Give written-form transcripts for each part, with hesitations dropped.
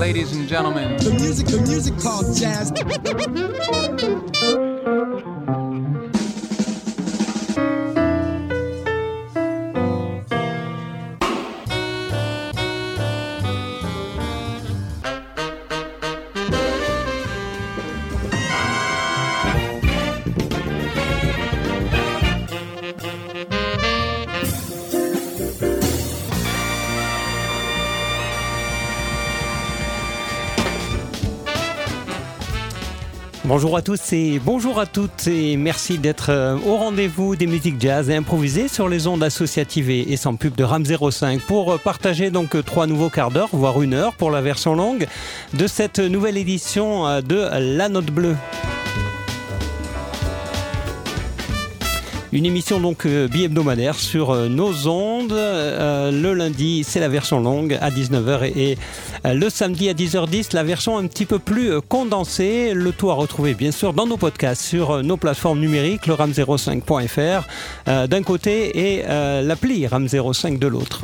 ladies and gentlemen. The music called jazz. Bonjour à tous et bonjour à toutes et merci d'être au rendez-vous des musiques jazz et improvisées sur les ondes associatives et sans pub de RAM 05 pour partager donc 3 nouveaux quarts d'heure, voire 1 heure pour la version longue de cette nouvelle édition de La Note Bleue. Une émission donc bi-hebdomadaire sur nos ondes. Le lundi, c'est la version longue à 19h et le samedi à 10h10, la version un petit peu plus condensée. Le tout à retrouver bien sûr dans nos podcasts sur nos plateformes numériques, le ram05.fr d'un côté et l'appli RAM05 de l'autre.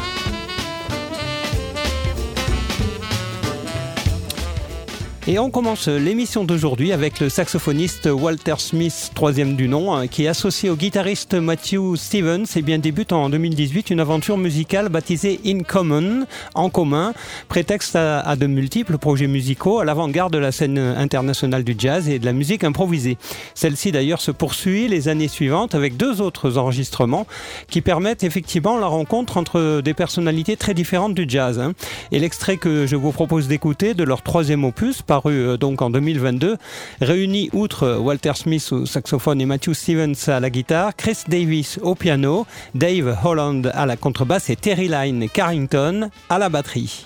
Et on commence l'émission d'aujourd'hui avec le saxophoniste Walter Smith, 3e du nom, qui est associé au guitariste Matthew Stevens et bien débute en 2018 une aventure musicale baptisée In Common, en commun, prétexte à de multiples projets musicaux à l'avant-garde de la scène internationale du jazz et de la musique improvisée. Celle-ci d'ailleurs se poursuit les années suivantes avec 2 autres enregistrements qui permettent effectivement la rencontre entre des personnalités très différentes du jazz. Et l'extrait que je vous propose d'écouter de leur 3e opus, paru donc en 2022, réunit outre Walter Smith au saxophone et Matthew Stevens à la guitare, Chris Davis au piano, Dave Holland à la contrebasse et Terry Lyne Carrington à la batterie.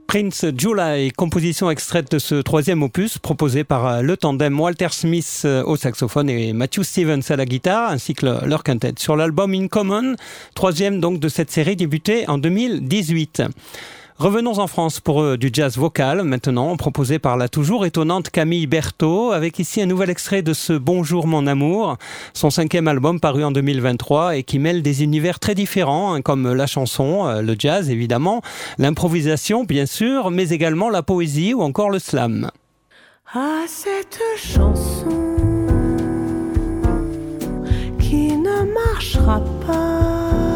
Prince July, composition extraite de ce troisième opus proposé par le tandem Walter Smith au saxophone et Matthew Stevens à la guitare, ainsi que leur quintette. Sur l'album In Common, troisième donc de cette série débutée en 2018. Revenons en France pour du jazz vocal, maintenant, proposé par la toujours étonnante Camille Berthaud, avec ici un nouvel extrait de ce Bonjour mon amour, son 5e album paru en 2023 et qui mêle des univers très différents, comme la chanson, le jazz évidemment, l'improvisation bien sûr, mais également la poésie ou encore le slam. À cette chanson qui ne marchera pas,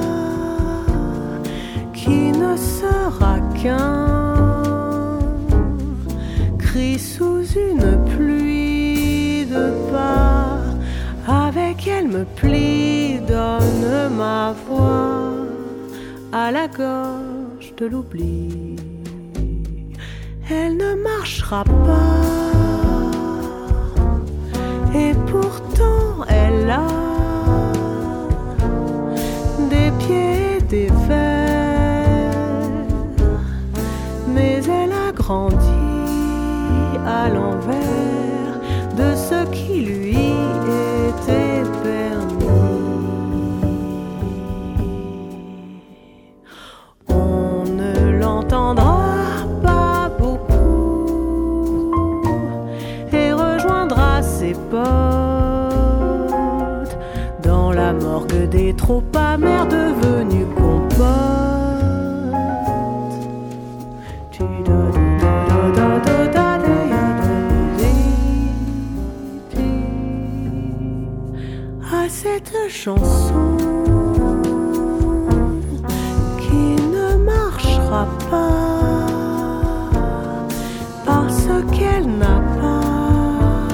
qui ne sera qu'un cri sous une pluie de pas. Avec elle me plie, donne ma voix à la gorge de l'oubli. Elle ne marchera pas, et pourtant elle a des pieds et des vers. Mais elle a grandi à l'envers de ce qui lui était permis. On ne l'entendra pas beaucoup et rejoindra ses potes dans la morgue des trop amers devenus compotes. À cette chanson qui ne marchera pas parce qu'elle n'a pas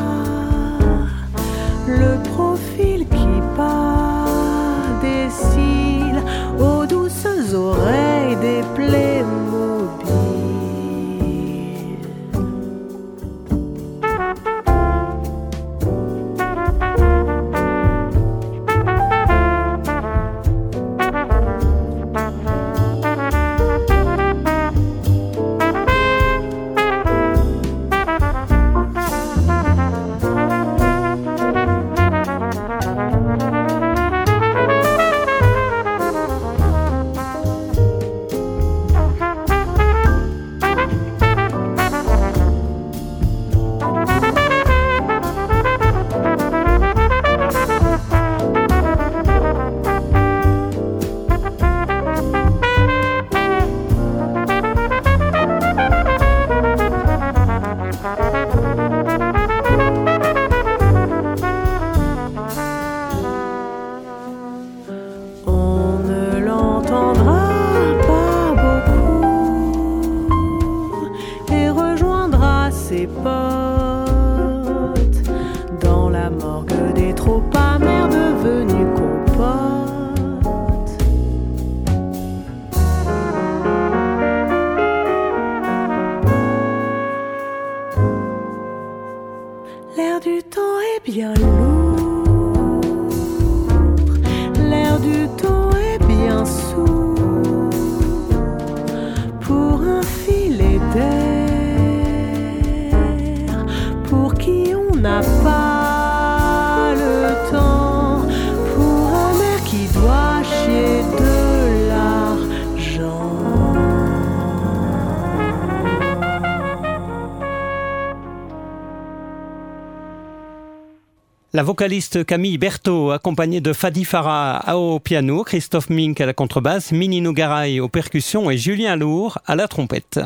le profil qui bat des cils aux douces oreilles des Playmobil. L'air du temps est bien lourd, l'air du temps est bien sourd pour un filet d'air, pour qui on n'a pas le temps, pour un air qui doit chier de l'argent. La vocaliste Camille Berthaud, accompagnée de Fadi Farah au piano, Christophe Mink à la contrebasse, Mini Nougaray aux percussions et Julien Lourd à la trompette.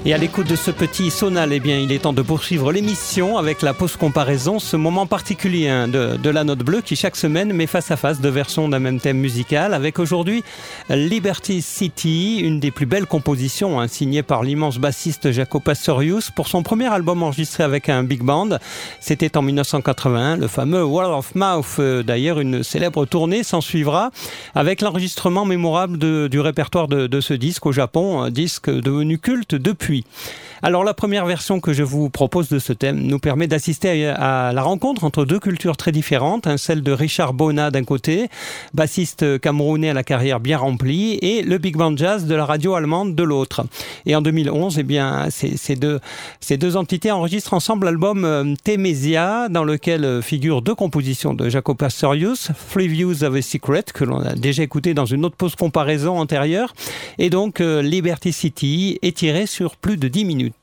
Et à l'écoute de ce petit sonal, eh bien, il est temps de poursuivre l'émission avec la pause comparaison, ce moment particulier de la Note Bleue qui chaque semaine met face à face deux versions d'un même thème musical, avec aujourd'hui Liberty City, une des plus belles compositions signée par l'immense bassiste Jaco Pastorius pour son premier album enregistré avec un big band. C'était en 1981, le fameux Word of Mouth. D'ailleurs, une célèbre tournée s'en suivra avec l'enregistrement mémorable du répertoire de ce disque au Japon, un disque devenu culte depuis. Alors la première version que je vous propose de ce thème nous permet d'assister à la rencontre entre deux cultures très différentes, celle de Richard Bona d'un côté, bassiste camerounais à la carrière bien remplie, et le big band jazz de la radio allemande de l'autre. Et en 2011, eh bien, ces deux entités enregistrent ensemble l'album Temesia, dans lequel figurent deux compositions de Jaco Pastorius, Three Views of a Secret, que l'on a déjà écouté dans une autre pause comparaison antérieure, et donc Liberty City, étiré sur plus de 10 minutes.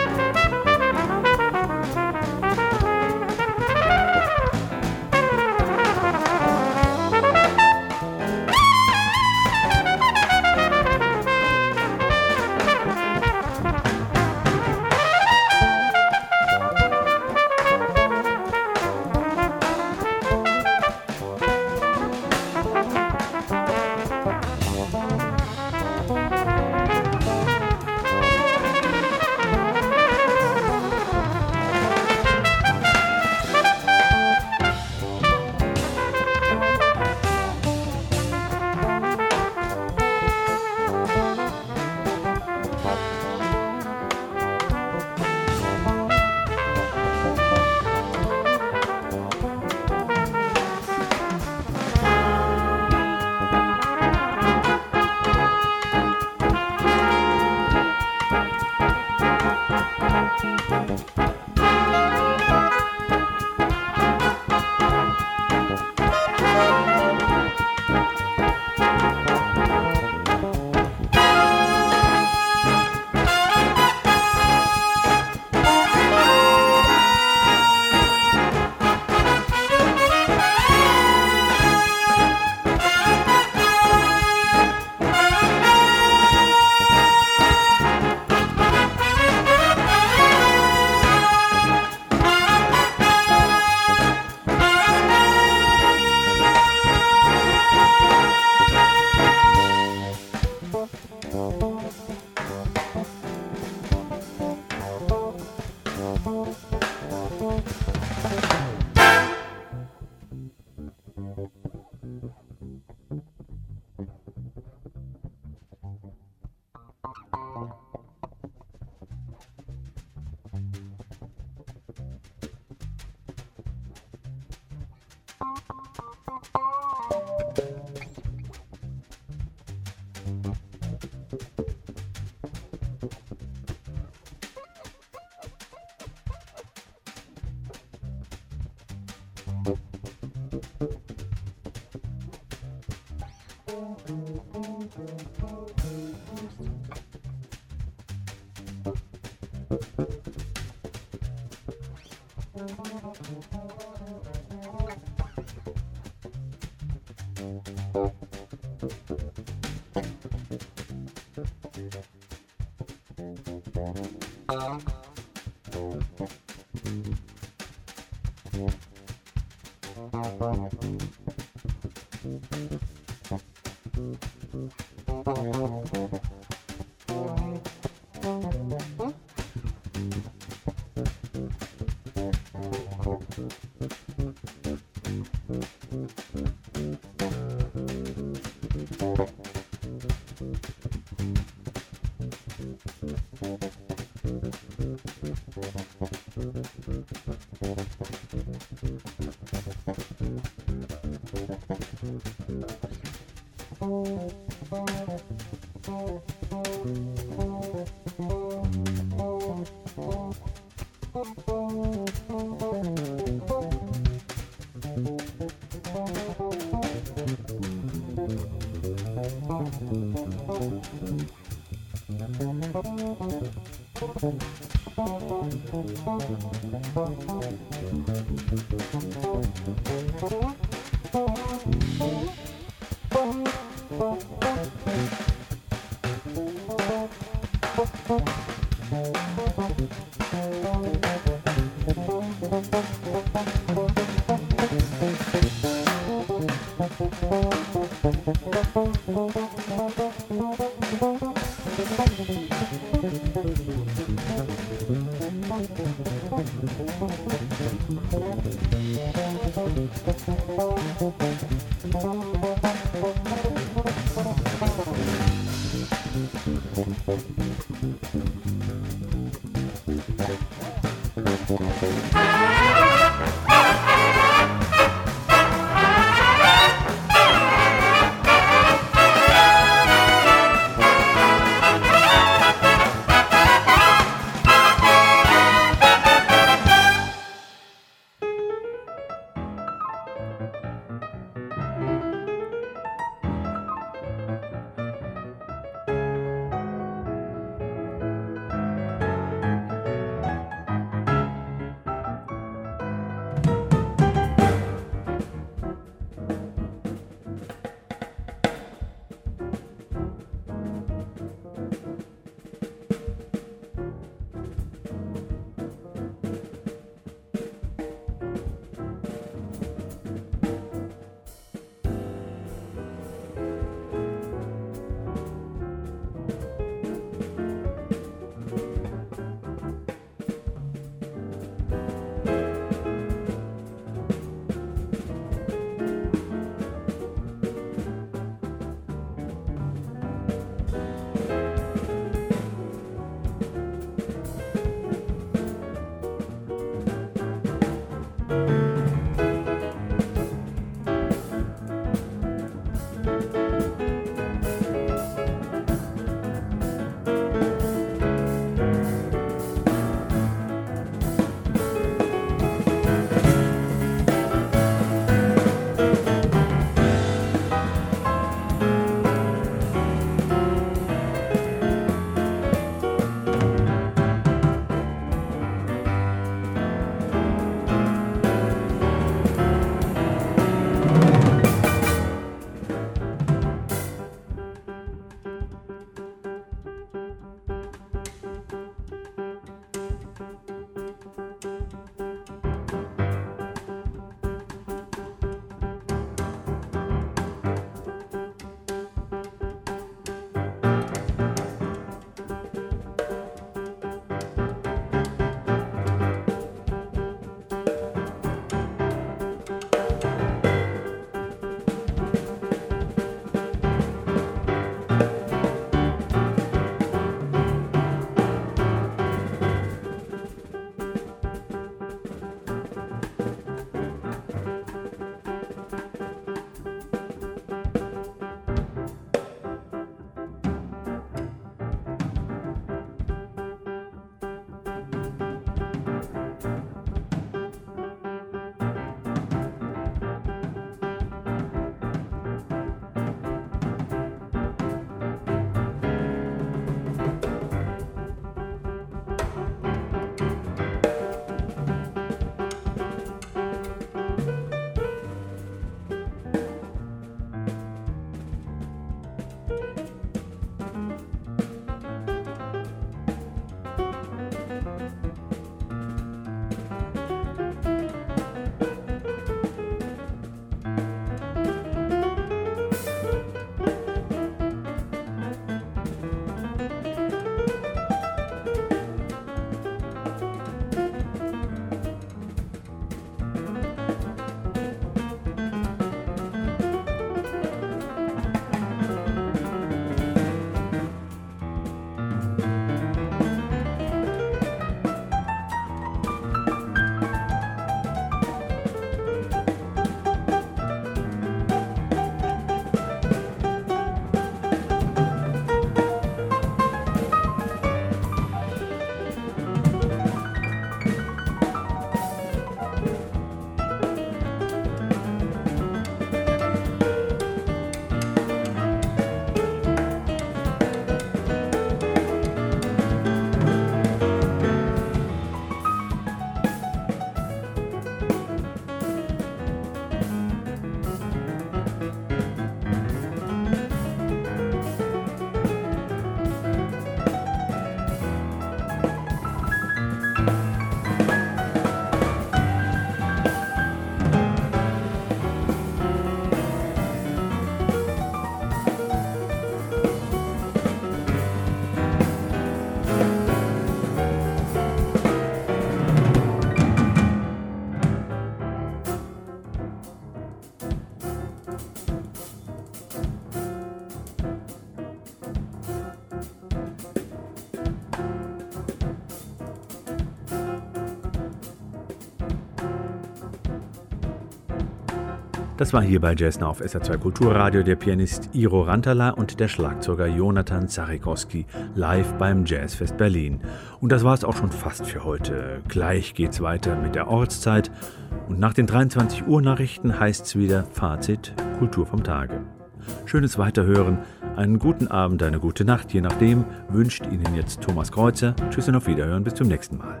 Das war hier bei Jazz Now auf SR2 Kulturradio der Pianist Iro Rantala und der Schlagzeuger Jonathan Zarikowski live beim Jazzfest Berlin. Und das war es auch schon fast für heute. Gleich geht's weiter mit der Ortszeit und nach den 23 Uhr Nachrichten heißt's wieder Fazit Kultur vom Tage. Schönes Weiterhören, einen guten Abend, eine gute Nacht, je nachdem, wünscht Ihnen jetzt Thomas Kreuzer. Tschüss und auf Wiederhören, bis zum nächsten Mal.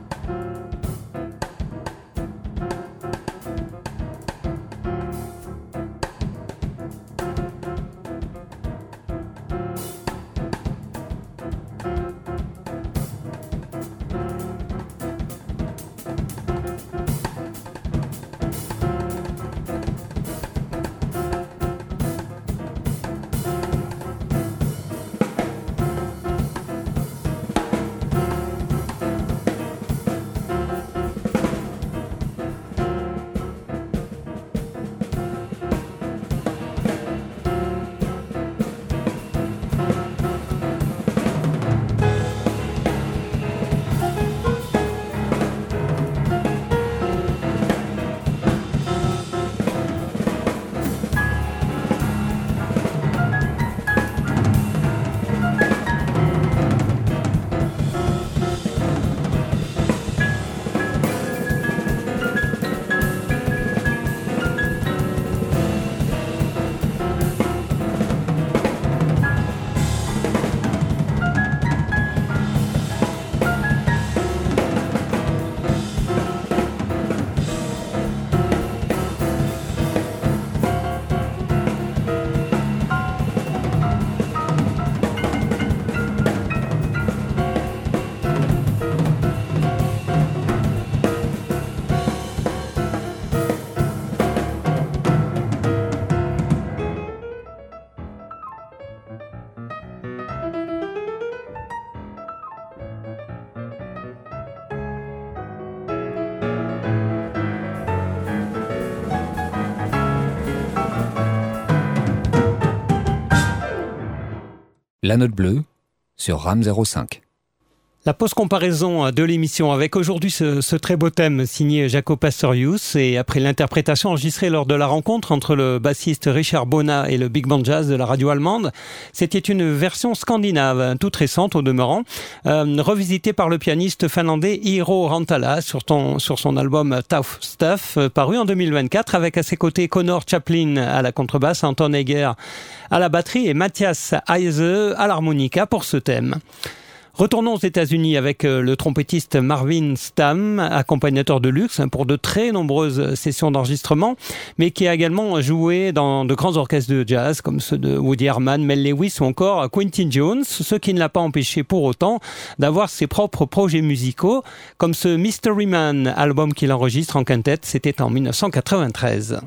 La Note Bleue sur RAM 05. La pause comparaison de l'émission avec aujourd'hui ce très beau thème signé Jaco Pastorius et après l'interprétation enregistrée lors de la rencontre entre le bassiste Richard Bona et le Big Band Jazz de la radio allemande, c'était une version scandinave, toute récente au demeurant, revisitée par le pianiste finlandais Iro Rantala sur son album Tough Stuff, paru en 2024 avec à ses côtés Connor Chaplin à la contrebasse, Anton Eger à la batterie et Matthias Heise à l'harmonica pour ce thème. Retournons aux États-Unis avec le trompettiste Marvin Stamm, accompagnateur de luxe pour de très nombreuses sessions d'enregistrement, mais qui a également joué dans de grands orchestres de jazz comme ceux de Woody Herman, Mel Lewis ou encore Quincy Jones, ce qui ne l'a pas empêché pour autant d'avoir ses propres projets musicaux, comme ce Mystery Man, album qu'il enregistre en quintette, c'était en 1993.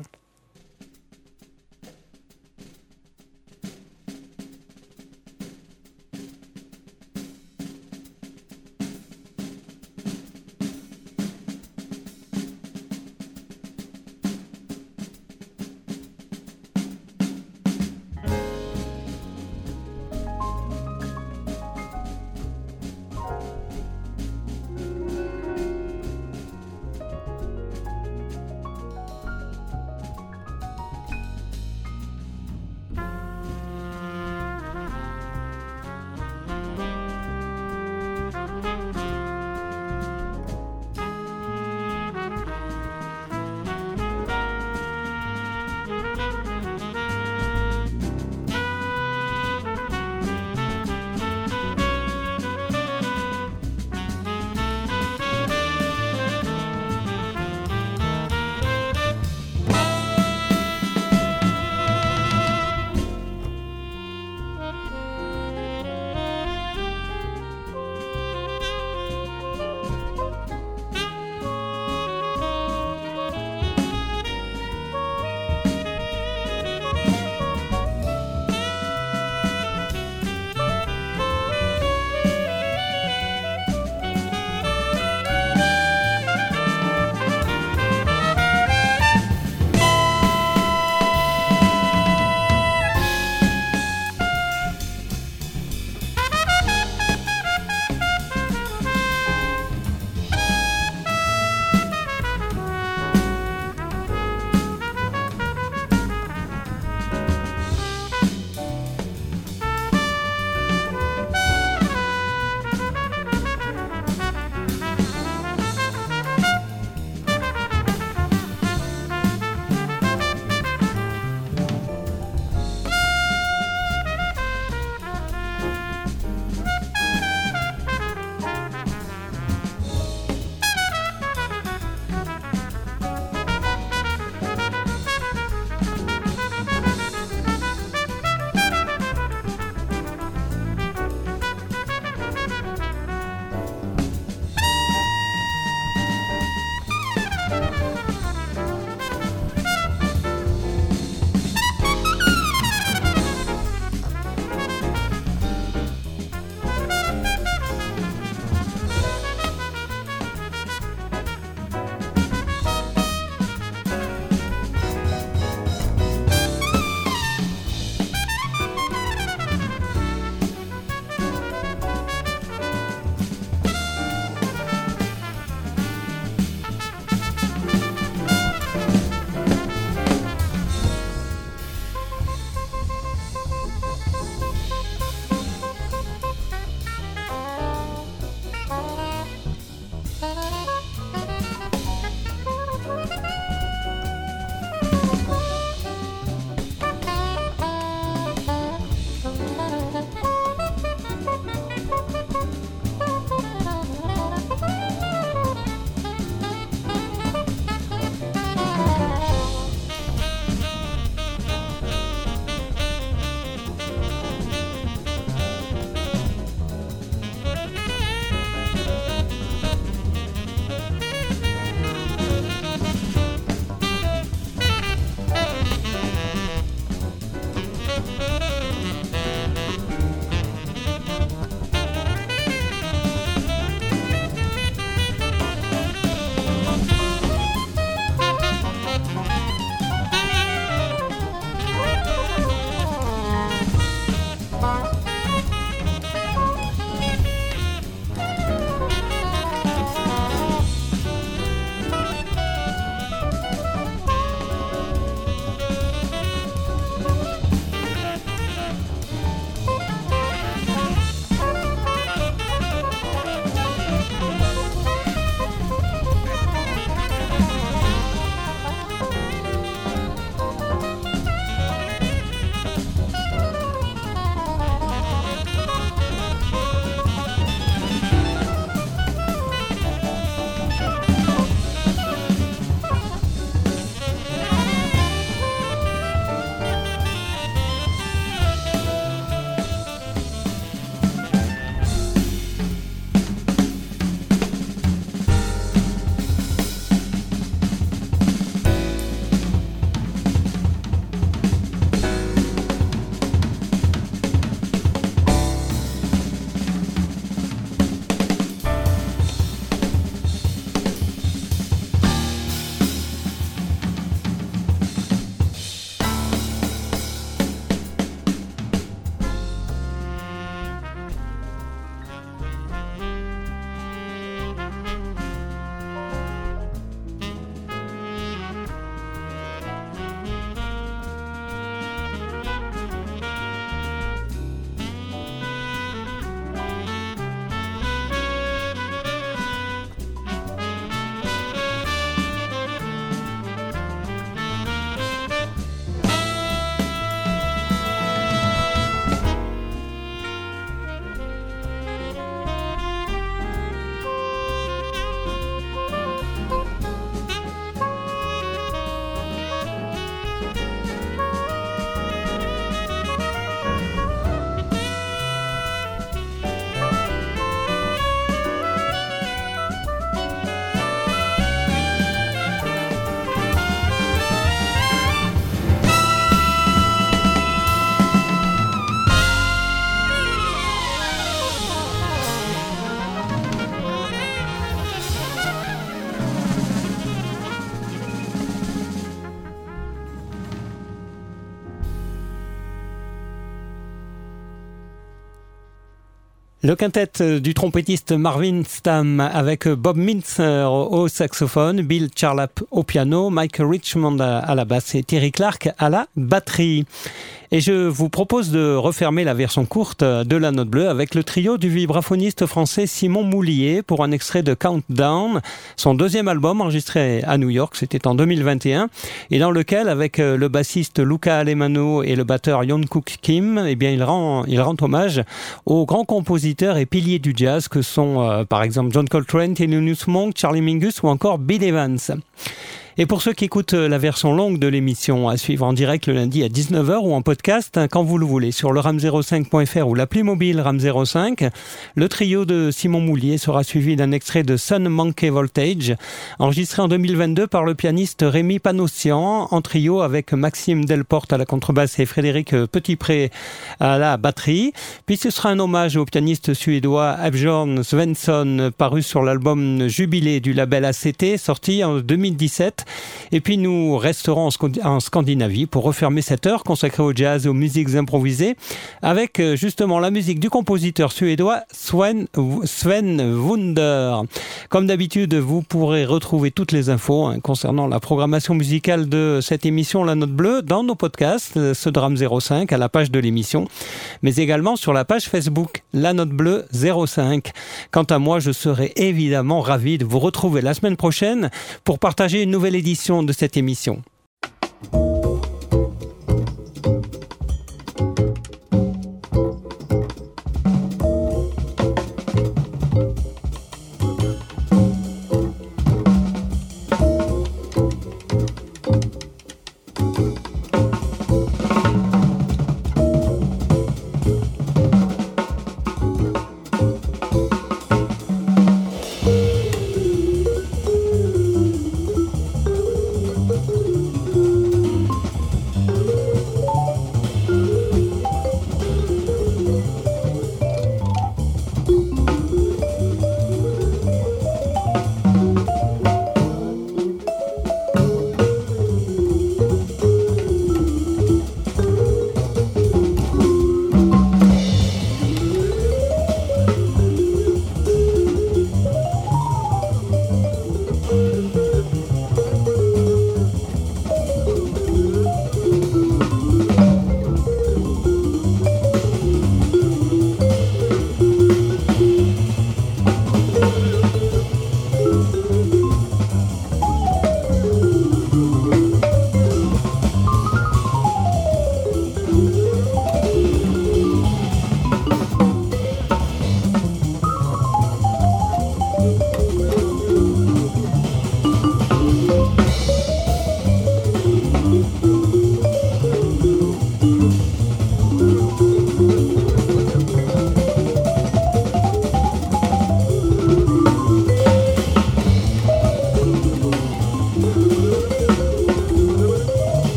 Le quintet du trompettiste Marvin Stamm avec Bob Mintzer au saxophone, Bill Charlap au piano, Mike Richmond à la basse et Terry Clark à la batterie. Et je vous propose de refermer la version courte de La Note Bleue avec le trio du vibraphoniste français Simon Moulier pour un extrait de Countdown, son deuxième album enregistré à New York, c'était en 2021, et dans lequel, avec le bassiste Luca Alemano et le batteur Jungkook Kim, eh bien, il rend hommage aux grands compositeurs et piliers du jazz que sont, par exemple, John Coltrane, Thelonious Monk, Charlie Mingus ou encore Bill Evans. Et pour ceux qui écoutent la version longue de l'émission, à suivre en direct le lundi à 19h ou en podcast, quand vous le voulez, sur le ram05.fr ou l'appli mobile RAM05, le trio de Simon Moulier sera suivi d'un extrait de Sun Monkey Voltage, enregistré en 2022 par le pianiste Rémi Panossian, en trio avec Maxime Delporte à la contrebasse et Frédéric Petitpré à la batterie. Puis ce sera un hommage au pianiste suédois Björn Svensson, paru sur l'album Jubilé du label ACT, sorti en 2017. Et puis nous resterons en Scandinavie pour refermer cette heure consacrée au jazz et aux musiques improvisées avec justement la musique du compositeur suédois Sven Wunder. Comme d'habitude, vous pourrez retrouver toutes les infos concernant la programmation musicale de cette émission La Note Bleue dans nos podcasts, ce drame 05 à la page de l'émission, mais également sur la page Facebook La Note Bleue 05. Quant à moi, je serai évidemment ravi de vous retrouver la semaine prochaine pour partager une nouvelle édition de cette émission.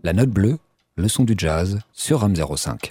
La Note Bleue, le son du jazz sur RAM 05.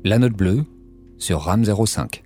La Note Bleue sur RAM 05.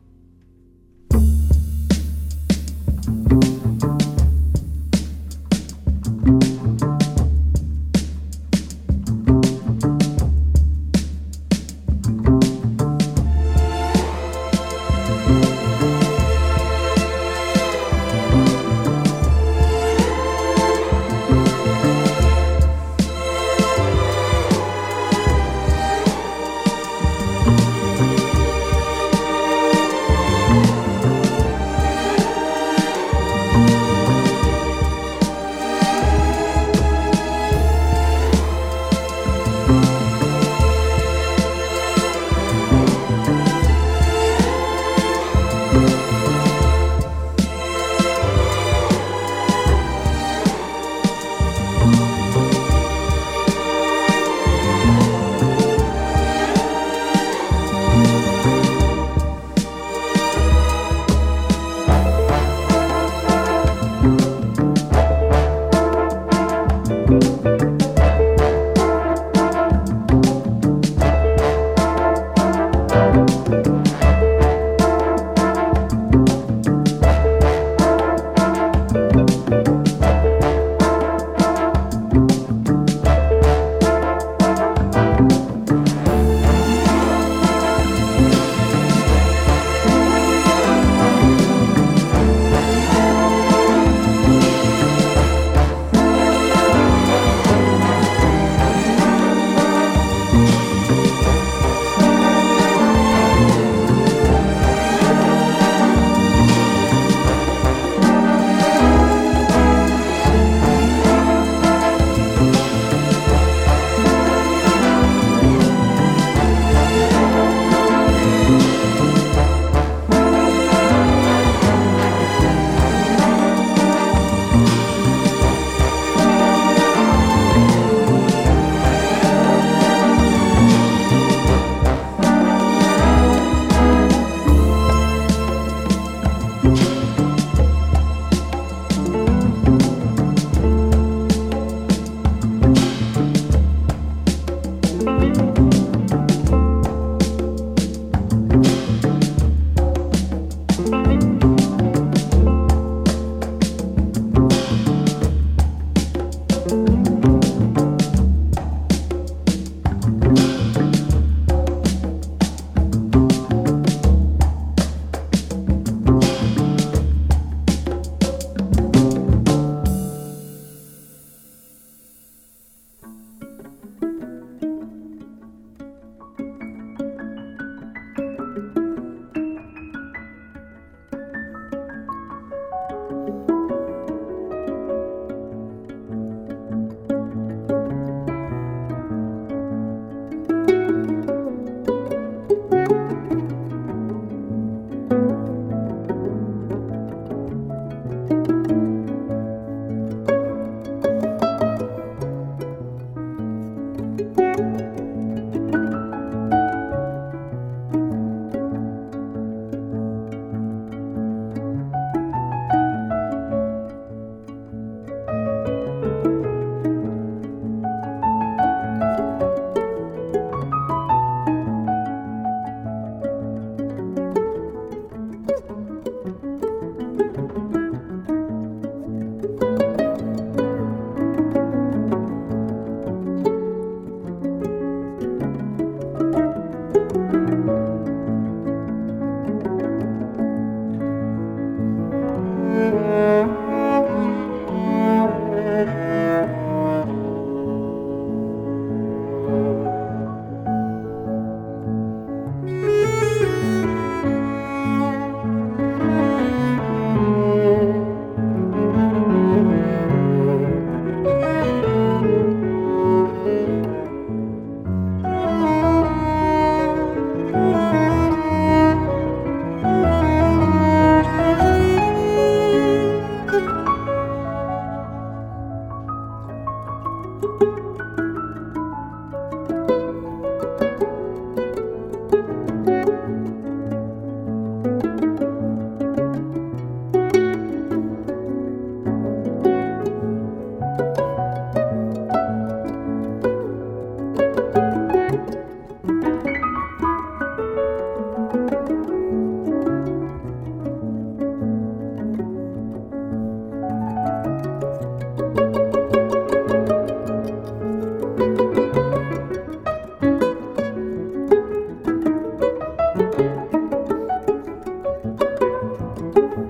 Thank you.